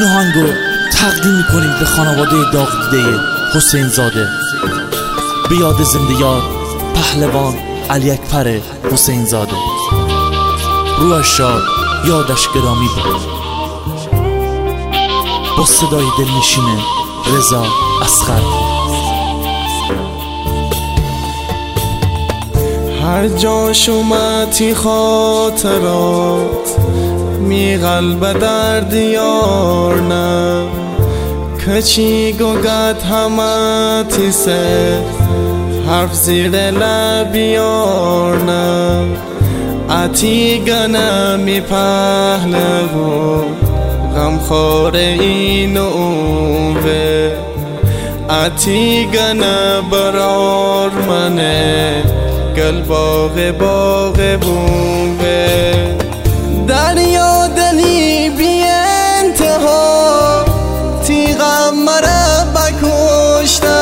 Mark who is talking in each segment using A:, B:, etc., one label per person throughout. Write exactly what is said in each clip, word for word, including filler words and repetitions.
A: آهنگو تقدیم میکنیم به خانواده داغ دیده حسین زاده، به یاد زنده یاد پهلوان علی اکبر حسین زاده. روحش شاد، یادش گرامی بود. با صدای دلنشین رضا اصغر.
B: هر جاش اومدی خاطرات می قلب در دیار نه کچی گوگت همه تیسه حرف زیر لبیار نه اتی گنه می پهلو غم خور این و اوه اتی گنه برار منه گل باغ باغ بومه دریا دلی بی انتها تیغم مره بکشته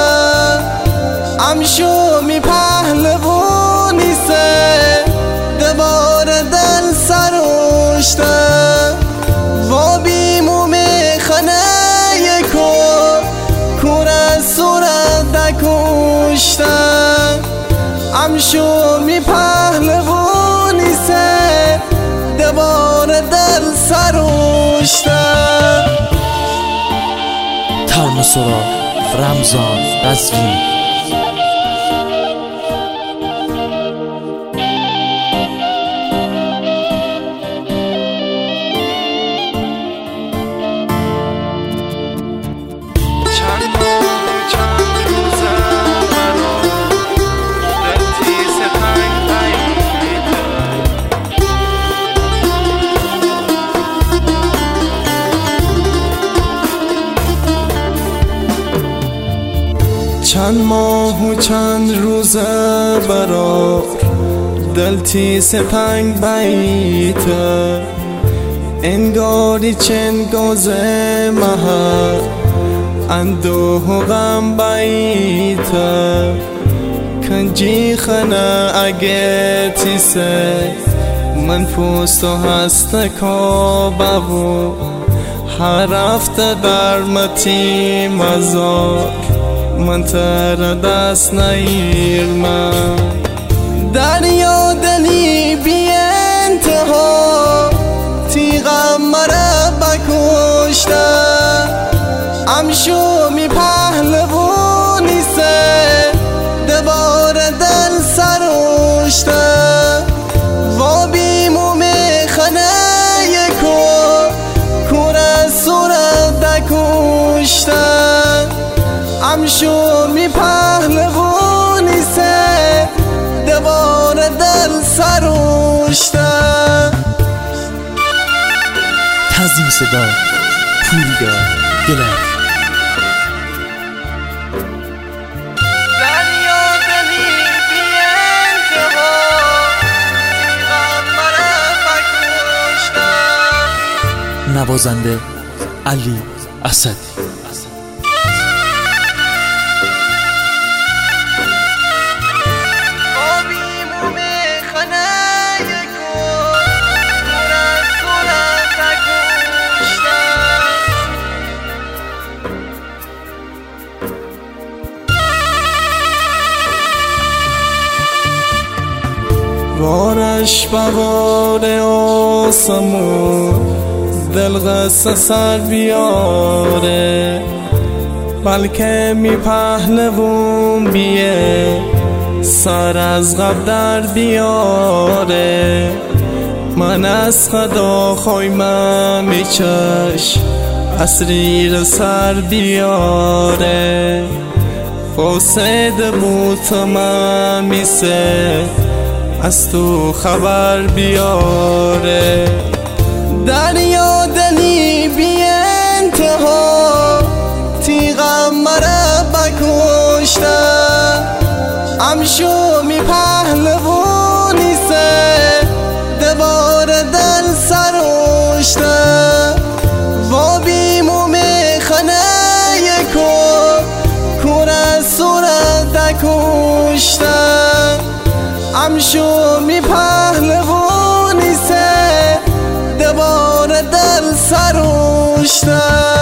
B: امشو می پهلوانی سه دوبار دل سروشته و بیمو می خنه یکو کور صورت دکشته امشو می پهلوانی سه دوبار دل سروشته.
A: ترمسرا رمضان قزوین.
B: چند ماه و چند روزه برار دلتی سپنگ بیته انگاری چند گوزه مهر اندوه و غم بیته کنجی خنه اگه تیسه من پوست و هست کابه و هر هفته در متی مزار من تر دست نیر من دریا دلی بی انتها تیغم مره بکشته امشو می پهلوانی سه دوبار دل سروشته و بیمو می خنه یکو کور صورت دکشته امشو می پهلوانی سه دوبار دل سروشته.
A: تزیین صدا پوریا گلر.
B: دریا دلی بی انتها تیغم مره بکشته.
A: نوازنده علی اسدی.
B: وارش بغار آسمون دل غصه سر بیاره بلکه می پهلوون بیه سر از غب در بیاره من از خدا خوایم می چش اسریر سر بیاره قصد بوتم میسه از تو خبر بیاره دریا دلی بی انتها تیغم مره بکشته امشو می پهلوانی سه دوبار دل سروشته و بیمو می خنه یکو کور صورت دکشته امشو می پهلوانی سه دوباره دل سروشته.